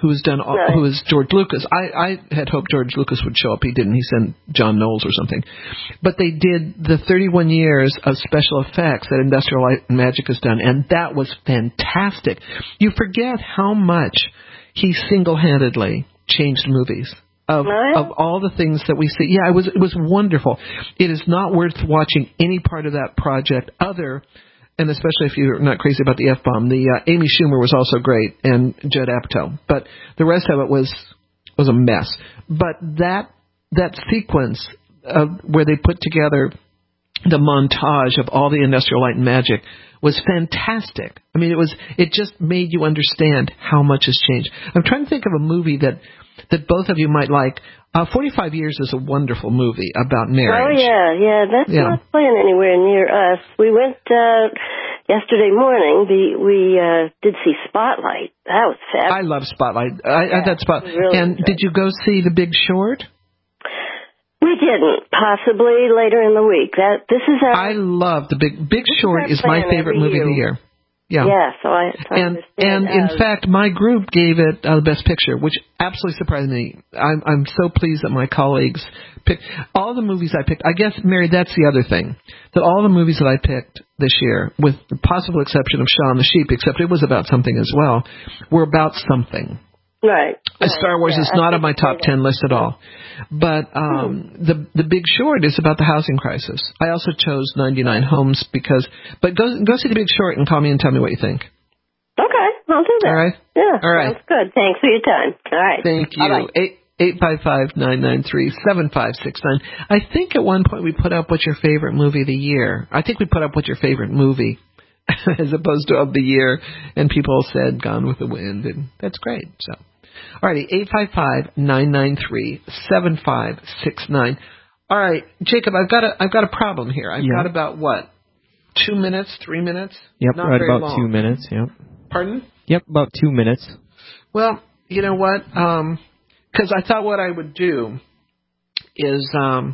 Speaker 3: who is George Lucas. I had hoped George Lucas would show up. He didn't. He sent John Knowles or something. But they did the 31 years of special effects that Industrial Light and Magic has done, and that was fantastic. You forget how much he single-handedly changed movies. Of all the things that we see. Yeah, it was wonderful. It is not worth watching any part of that project other, and especially if you're not crazy about the F-bomb. The Amy Schumer was also great, and Judd Apatow. But the rest of it was a mess. But that sequence where they put together the montage of all the Industrial Light and Magic was fantastic. I mean, it just made you understand how much has changed. I'm trying to think of a movie that both of you might like. 45 Years is a wonderful movie about marriage.
Speaker 10: Oh, yeah. That's not playing anywhere near us. We went yesterday morning. We did see Spotlight. That was fabulous.
Speaker 3: I love Spotlight. That Spotlight. Really and good. Did you go see The Big Short?
Speaker 10: We didn't. Possibly later in the week. I
Speaker 3: love The Big Short. Is my favorite movie of the year. Yeah.
Speaker 10: Yeah, so I
Speaker 3: and in fact, my group gave it the Best Picture, which absolutely surprised me. I'm so pleased that my colleagues picked all the movies I picked. I guess, Mary, that's the other thing, that all the movies that I picked this year, with the possible exception of Shaun the Sheep, except it was about something as well, were about something.
Speaker 10: Right.
Speaker 3: Star Wars is not on my top 10 list at all. But the Big Short is about the housing crisis. I also chose 99 Homes but go see The Big Short and call me and tell me what you think.
Speaker 10: Okay, I'll do that.
Speaker 3: All right?
Speaker 10: Yeah,
Speaker 3: all right.
Speaker 10: Sounds good. Thanks for your time. All right.
Speaker 3: Thank you. 855-993-7569. I think at one point we put up what's your favorite movie of the year. I think we put up what's your favorite movie as opposed to of the year, and people said Gone with the Wind, and that's great. So. All righty, 855-993-7569. All right, Jacob, I've got a problem here. I've got about, 2 minutes, 3 minutes?
Speaker 19: Yep,
Speaker 3: Not
Speaker 19: right
Speaker 3: very
Speaker 19: about
Speaker 3: long.
Speaker 19: 2 minutes, yep.
Speaker 3: Pardon?
Speaker 19: Yep, about 2 minutes.
Speaker 3: Well, you know what? Because I thought what I would do is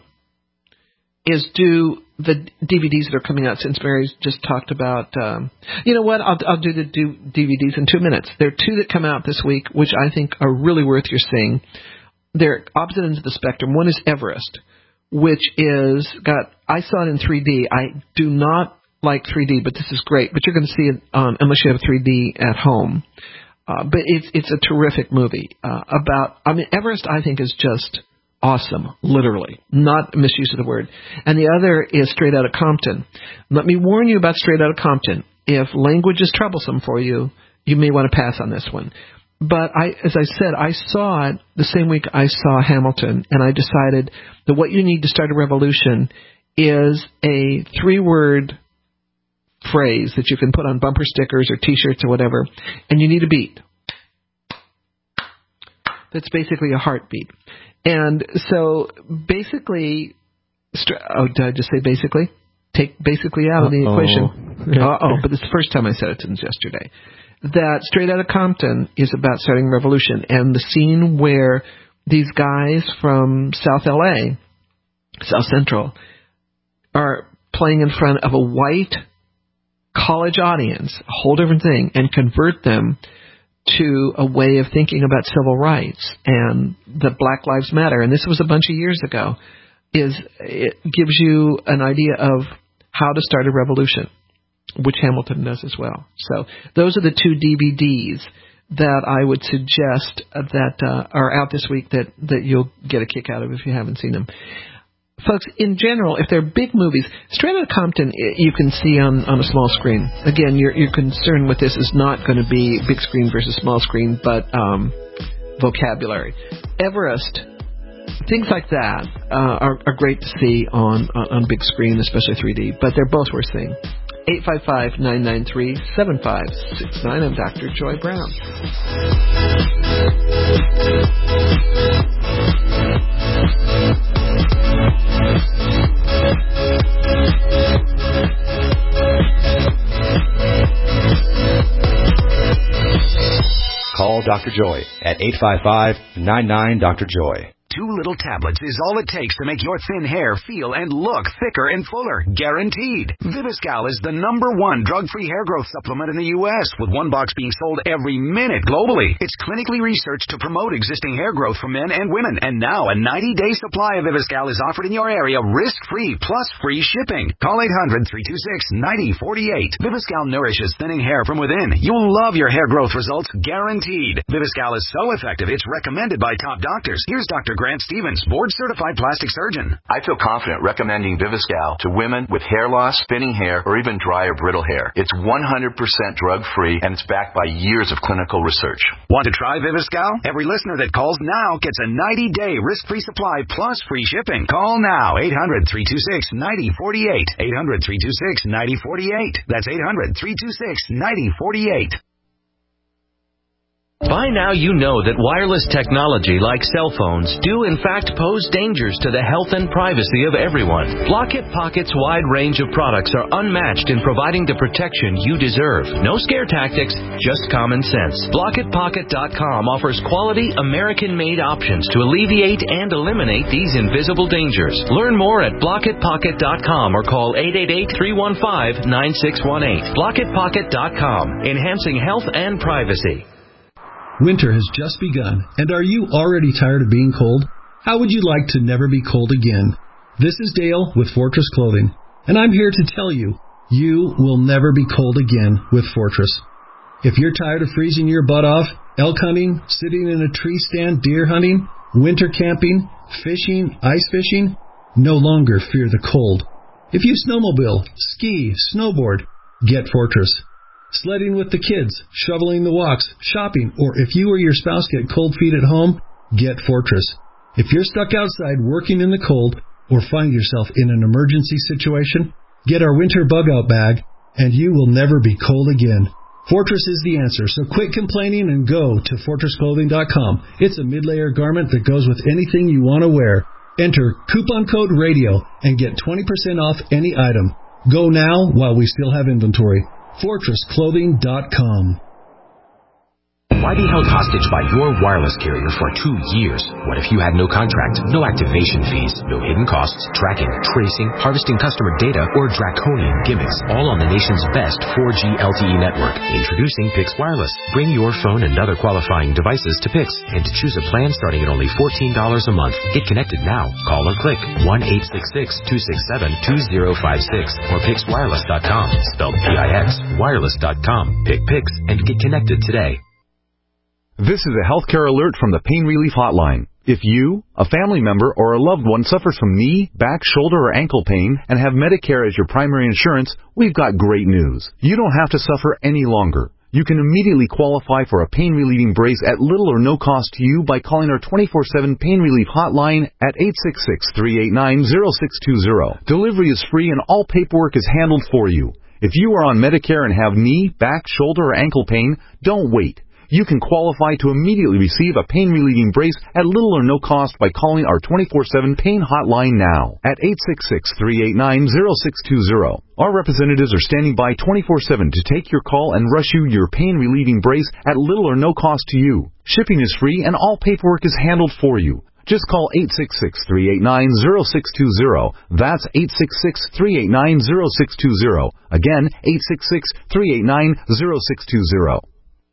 Speaker 3: do the DVDs that are coming out, since Mary's just talked about. You know what? I'll do the DVDs in 2 minutes. There are two that come out this week, which I think are really worth your seeing. They're opposite ends of the spectrum. One is Everest, which I saw it in 3D. I do not like 3D, but this is great. But you're going to see it unless you have 3D at home. But it's a terrific movie Everest, I think, is just awesome, literally, not misuse of the word. And the other is Straight Outta Compton. Let me warn you about Straight Outta Compton. If language is troublesome for you, you may want to pass on this one. But as I said, I saw it the same week I saw Hamilton, and I decided that what you need to start a revolution is a 3-word phrase that you can put on bumper stickers or T-shirts or whatever, and you need a beat. That's basically a heartbeat. And so basically, did I just say basically? Take basically out of the equation. But it's the first time I said it since yesterday. That Straight Outta Compton is about starting a revolution, and the scene where these guys from South LA, South Central, are playing in front of a white college audience, a whole different thing, and convert them to a way of thinking about civil rights and the Black Lives Matter. And this was a bunch of years ago. It gives you an idea of how to start a revolution, which Hamilton does as well. So those are the 2 DVDs that I would suggest that are out this week that you'll get a kick out of if you haven't seen them. Folks, in general, if they're big movies, Straight Outta Compton you can see on a small screen. Again, your concern with this is not going to be big screen versus small screen, but vocabulary. Everest, things like that are great to see on big screen, especially 3D, but they're both worth seeing. 855-993-7569. I'm Dr. Joy Brown.
Speaker 1: Call Dr. Joy at 855-99-DR-JOY.
Speaker 2: 2
Speaker 19: little tablets is all it takes to make your thin hair feel and look thicker and fuller. Guaranteed. Viviscal is the #1 drug-free hair growth supplement in the U.S., with one box being sold every minute globally. It's clinically researched to promote existing hair growth for men and women. And now a 90-day supply of Viviscal is offered in your area risk-free plus free shipping. Call 800-326-9048. Viviscal nourishes thinning hair from within. You'll love your hair growth results, guaranteed. Viviscal is so effective, it's recommended by top doctors. Here's Dr. Grant Stevens, board-certified plastic surgeon.
Speaker 20: I feel confident recommending Viviscal to women with hair loss, thinning hair, or even dry or brittle hair. It's 100% drug-free, and it's backed by years of clinical research.
Speaker 19: Want to try Viviscal? Every listener that calls now gets a 90-day risk-free supply plus free shipping. Call now, 800-326-9048. 800-326-9048. That's 800-326-9048.
Speaker 21: By now you know that wireless technology like cell phones do in fact pose dangers to the health and privacy of everyone. Block-It Pocket's wide range of products are unmatched in providing the protection you deserve. No scare tactics, just common sense. BlockItPocket.com offers quality American-made options to alleviate and eliminate these invisible dangers. Learn more at BlockItPocket.com or call 888-315-9618. BlockItPocket.com, enhancing health and privacy.
Speaker 22: Winter has just begun, and are you already tired of being cold? How would you like to never be cold again? This is Dale with Fortress Clothing, and I'm here to tell you, you will never be cold again with Fortress. If you're tired of freezing your butt off, elk hunting, sitting in a tree stand, deer hunting, winter camping, fishing, ice fishing, no longer fear the cold. If you snowmobile, ski, snowboard, get Fortress. Sledding with the kids, shoveling the walks, shopping, or if you or your spouse get cold feet at home, get Fortress. If you're stuck outside working in the cold or find yourself in an emergency situation, get our winter bug-out bag, and you will never be cold again. Fortress is the answer, so quit complaining and go to FortressClothing.com. It's a mid-layer garment that goes with anything you want to wear. Enter coupon code RADIO and get 20% off any item. Go now while we still have inventory. FortressClothing.com.
Speaker 23: Why be held hostage by your wireless carrier for 2 years? What if you had no contract, no activation fees, no hidden costs, tracking, tracing, harvesting customer data, or draconian gimmicks, all on the nation's best 4G LTE network? Introducing Pix Wireless. Bring your phone and other qualifying devices to Pix and to choose a plan starting at only $14 a month. Get connected now. Call or click 1-866-267-2056 or PixWireless.com. Spelled P-I-X, wireless.com. Pick Pix and get connected today.
Speaker 24: This is a healthcare alert from the Pain Relief Hotline. If you, a family member, or a loved one suffers from knee, back, shoulder, or ankle pain and have Medicare as your primary insurance, we've got great news. You don't have to suffer any longer. You can immediately qualify for a pain-relieving brace at little or no cost to you by calling our 24/7 Pain Relief Hotline at 866-389-0620. Delivery is free and all paperwork is handled for you. If you are on Medicare and have knee, back, shoulder, or ankle pain, don't wait. You can qualify to immediately receive a pain-relieving brace at little or no cost by calling our 24/7 Pain Hotline now at 866-389-0620. Our representatives are standing by 24/7 to take your call and rush you your pain-relieving brace at little or no cost to you. Shipping is free and all paperwork is handled for you. Just call 866-389-0620. That's 866-389-0620. Again, 866-389-0620.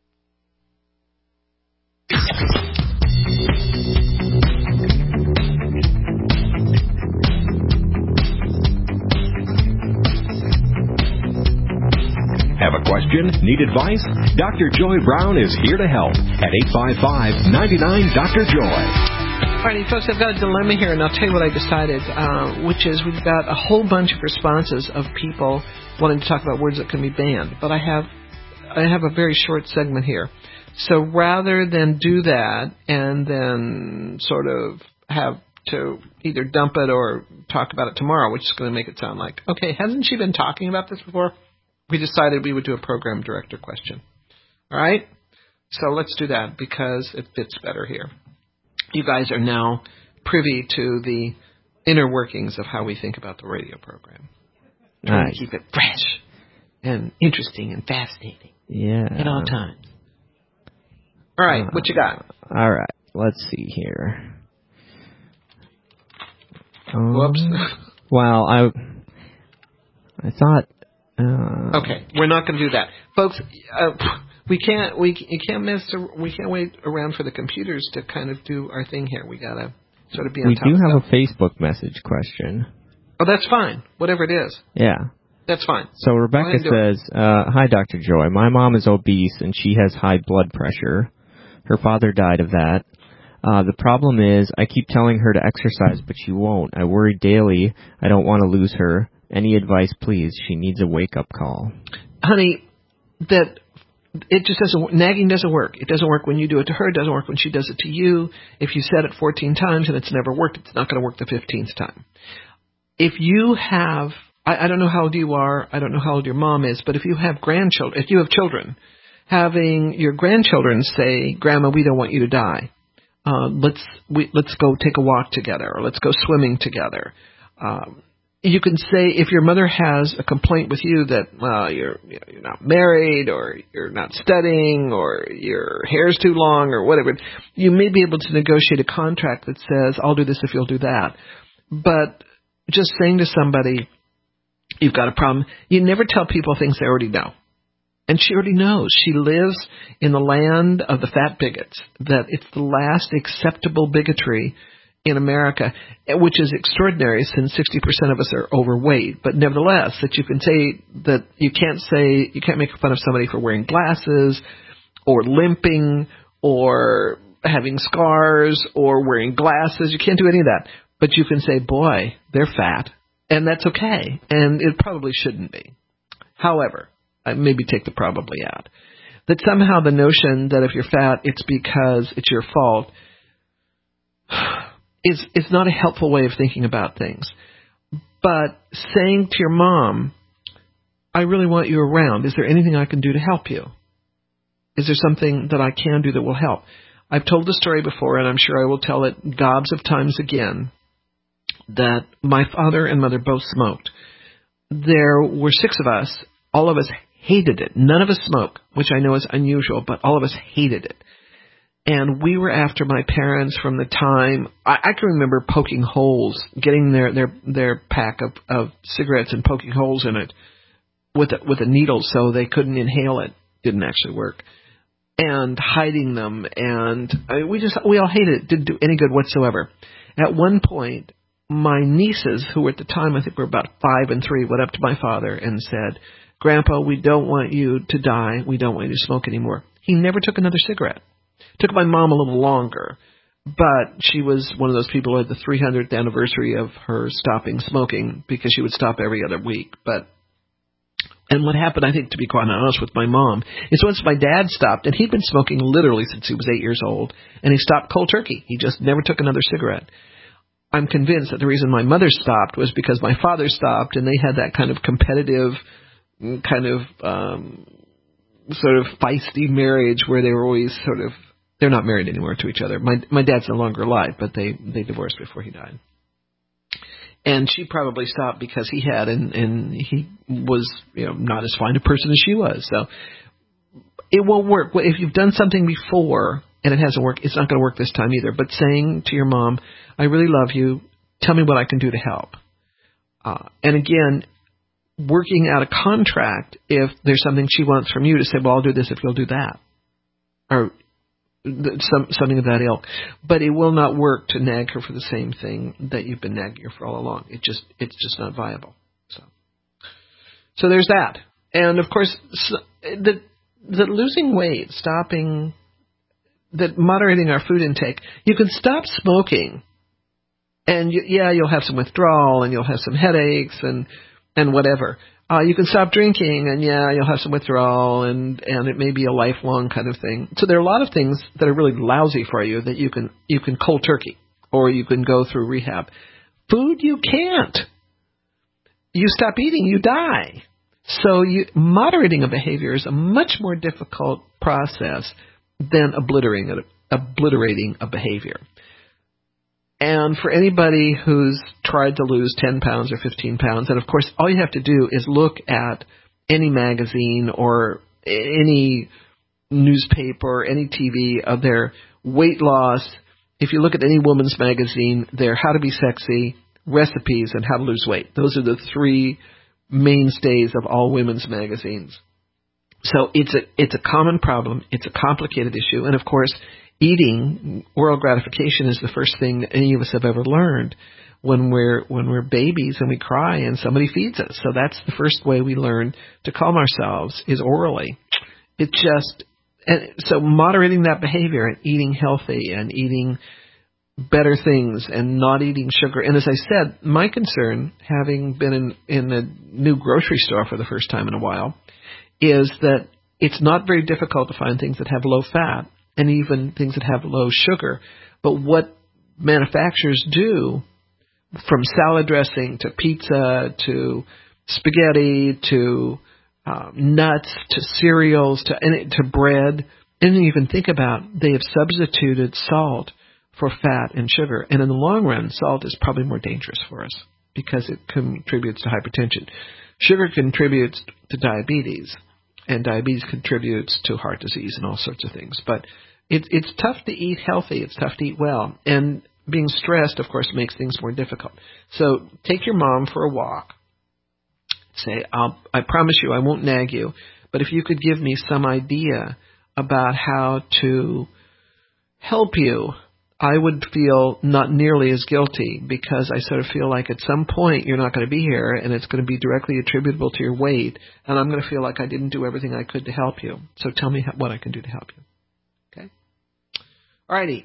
Speaker 12: Have a question? Need advice? Dr. Joy Brown is here to help at 855-99-DR-JOY.
Speaker 3: All right, folks, I've got a dilemma here, and I'll tell you what I decided, which is we've got a whole bunch of responses of people wanting to talk about words that can be banned, but I have a very short segment here. So rather than do that and then sort of have to either dump it or talk about it tomorrow, which is going to make it sound like, okay, hasn't she been talking about this before? We decided we would do a program director question. All right? So let's do that because it fits better here. You guys are now privy to the inner workings of how we think about the radio program. Trying to keep it fresh and interesting and fascinating.
Speaker 25: Yeah.
Speaker 3: At all times. All right, what you got?
Speaker 25: All right, let's see here.
Speaker 3: Whoops.
Speaker 4: Well, I thought.
Speaker 3: Okay, we're not going to do that, folks. We can't wait around for the computers to kind of do our thing here. We gotta sort of be on top.
Speaker 4: We do
Speaker 3: of
Speaker 4: have
Speaker 3: stuff.
Speaker 4: a Facebook message question.
Speaker 3: Oh, that's fine. Whatever it is.
Speaker 4: Yeah.
Speaker 3: That's fine.
Speaker 4: So Rebecca says, "Hi, Dr. Joy. My mom is obese and she has high blood pressure. Her father died of that. The problem is I keep telling her to exercise, but she won't. I worry daily. I don't want to lose her. Any advice, please? She needs a wake-up call."
Speaker 3: Honey, that it just doesn't. Nagging doesn't work. It doesn't work when you do it to her. It doesn't work when she does it to you. If you said it 14 times and it's never worked, it's not going to work the 15th time. If you have, I don't know how old you are. I don't know how old your mom is. But if you have grandchildren, if you have children, having your grandchildren say, "Grandma, we don't want you to die. Let's go take a walk together, or let's go swimming together." You can say, if your mother has a complaint with you that you're not married, or you're not studying, or your hair's too long, or whatever, you may be able to negotiate a contract that says, "I'll do this if you'll do that." But just saying to somebody, "You've got a problem," you never tell people things they already know. And she already knows. She lives in the land of the fat bigots, that it's the last acceptable bigotry in America, which is extraordinary since 60% of us are overweight. But nevertheless, that you can say that you can't make fun of somebody for wearing glasses or limping or having scars or wearing glasses. You can't do any of that. But you can say, "Boy, they're fat," and that's okay. And it probably shouldn't be. However, maybe take the probably out. That somehow the notion that if you're fat, it's because it's your fault is not a helpful way of thinking about things. But saying to your mom, "I really want you around. Is there anything I can do to help you? Is there something that I can do that will help?" I've told the story before, and I'm sure I will tell it gobs of times again, that my father and mother both smoked. There were 6 of us. All of us hated it. None of us smoke, which I know is unusual, but all of us hated it. And we were after my parents from the time I can remember poking holes, getting their pack of cigarettes and poking holes in it with a needle so they couldn't inhale it. Didn't actually work. And hiding them, and we all hated it. Didn't do any good whatsoever. At one point, my nieces, who were at the time I think were about 5 and 3, went up to my father and said, "Grandpa, we don't want you to die. We don't want you to smoke anymore." He never took another cigarette. Took my mom a little longer, but she was one of those people who had the 300th anniversary of her stopping smoking because she would stop every other week. And what happened, I think, to be quite honest with my mom, is once my dad stopped, and he'd been smoking literally since he was 8 years old, and he stopped cold turkey. He just never took another cigarette. I'm convinced that the reason my mother stopped was because my father stopped, and they had that kind of competitive, sort of feisty marriage where they were always sort of, they're not married anymore to each other. My dad's no longer alive, but they divorced before he died. And she probably stopped because he had, and he was, not as fine a person as she was. So it won't work. If you've done something before and it hasn't worked, it's not going to work this time either. But saying to your mom, "I really love you. Tell me what I can do to help." And again, working out a contract if there's something she wants from you to say, "Well, I'll do this if you'll do that," or something of that ilk. But it will not work to nag her for the same thing that you've been nagging her for all along. It's just not viable. So there's that. And of course, the losing weight, stopping, that moderating our food intake. You can stop smoking, and you'll have some withdrawal, and you'll have some headaches, and whatever. You can stop drinking, and you'll have some withdrawal, and it may be a lifelong kind of thing. So there are a lot of things that are really lousy for you that you can cold turkey, or you can go through rehab. Food, you can't. You stop eating, you die. So moderating a behavior is a much more difficult process than obliterating a behavior. And for anybody who's tried to lose 10 pounds or 15 pounds, and of course all you have to do is look at any magazine or any newspaper or any TV of their weight loss. If you look at any woman's magazine, their How to Be Sexy, recipes and how to lose weight. Those are the 3 mainstays of all women's magazines. So it's a common problem. It's a complicated issue. And, of course, eating, oral gratification is the first thing that any of us have ever learned when we're babies and we cry and somebody feeds us. So that's the first way we learn to calm ourselves is orally. And so moderating that behavior and eating healthy and eating better things and not eating sugar. And as I said, my concern, having been in a new grocery store for the first time in a while, is that it's not very difficult to find things that have low fat and even things that have low sugar. But what manufacturers do, from salad dressing to pizza to spaghetti to nuts to cereals to bread, and even think about, they have substituted salt for fat and sugar. And in the long run, salt is probably more dangerous for us because it contributes to hypertension. Sugar contributes to diabetes, and diabetes contributes to heart disease and all sorts of things. But it's tough to eat healthy. It's tough to eat well. And being stressed, of course, makes things more difficult. So take your mom for a walk. Say, I promise you I won't nag you, but if you could give me some idea about how to help you, I would feel not nearly as guilty, because I sort of feel like at some point you're not going to be here and it's going to be directly attributable to your weight, and I'm going to feel like I didn't do everything I could to help you. So tell me what I can do to help you. Okay? Alrighty,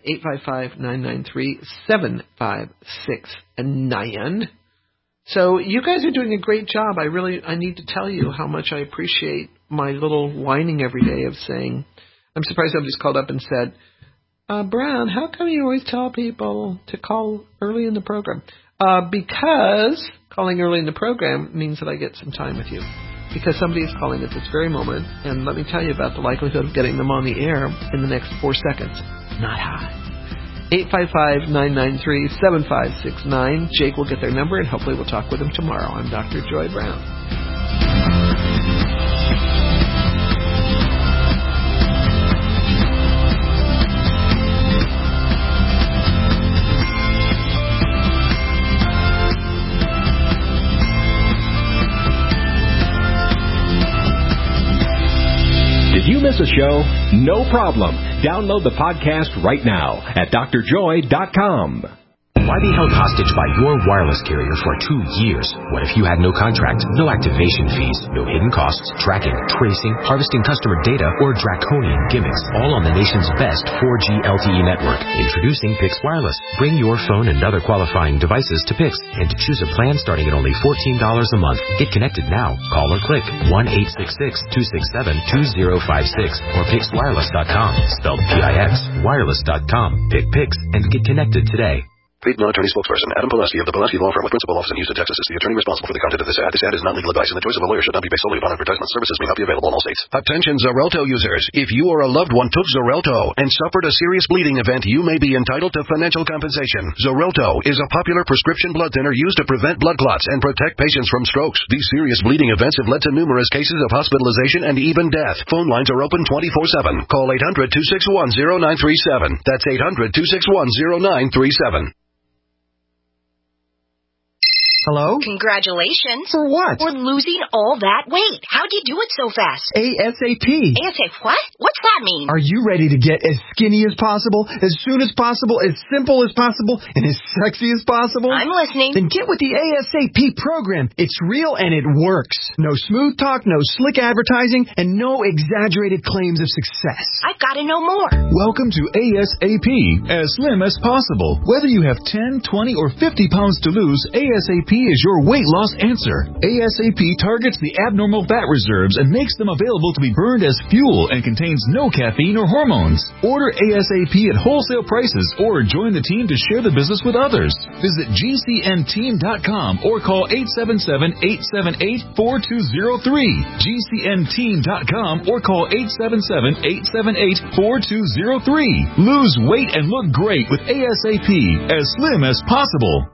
Speaker 3: 855-993-7569. So you guys are doing a great job. I need to tell you how much I appreciate my little whining every day of saying, I'm surprised nobody's called up and said, Brown, how come you always tell people to call early in the program? Because calling early in the program means that I get some time with you. Because somebody is calling at this very moment, and let me tell you about the likelihood of getting them on the air in the next 4 seconds. Not high. 855-993-7569. Jake will get their number, and hopefully we'll talk with them tomorrow. I'm Dr. Joy Brown.
Speaker 12: Did you miss a show? No problem. Download the podcast right now at drjoy.com.
Speaker 23: Why be held hostage by your wireless carrier for 2 years? What if you had no contract, no activation fees, no hidden costs, tracking, tracing, harvesting customer data, or draconian gimmicks, all on the nation's best 4G LTE network? Introducing Pix Wireless. Bring your phone and other qualifying devices to Pix and to choose a plan starting at only $14 a month. Get connected now. Call or click 1-866-267-2056 or PixWireless.com. Spelled P-I-X. Wireless.com. Pick Pix and get connected today.
Speaker 6: Paid non-attorney spokesperson Adam Pulaski of the Pulaski Law Firm with principal office in Houston, Texas is the attorney responsible for the content of this ad. This ad is not legal advice, and the choice of a lawyer should not be based solely upon advertisement. Services may not be available in all states.
Speaker 7: Attention Xarelto users. If you or a loved one took Xarelto and suffered a serious bleeding event, you may be entitled to financial compensation. Xarelto is a popular prescription blood thinner used to prevent blood clots and protect patients from strokes. These serious bleeding events have led to numerous cases of hospitalization and even death. Phone lines are open 24/7. Call 800-261-0937. That's 800-261-0937.
Speaker 8: Hello?
Speaker 11: Congratulations.
Speaker 8: For what?
Speaker 11: For losing all that weight. How'd you do it so fast?
Speaker 8: ASAP.
Speaker 11: ASAP what? What's that mean?
Speaker 8: Are you ready to get as skinny as possible, as soon as possible, as simple as possible, and as sexy as possible?
Speaker 11: I'm listening.
Speaker 8: Then get with the ASAP program. It's real and it works. No smooth talk, no slick advertising, and no exaggerated claims of success.
Speaker 11: I've got to know more.
Speaker 25: Welcome to ASAP, as slim as possible. Whether you have 10, 20, or 50 pounds to lose, ASAP is your weight loss answer. ASAP targets the abnormal fat reserves and makes them available to be burned as fuel and contains no caffeine or hormones. Order ASAP at wholesale prices or join the team to share the business with others. Visit GCNteam.com or call 877-878-4203. GCNteam.com or call 877-878-4203. Lose weight and look great with ASAP, as slim as possible.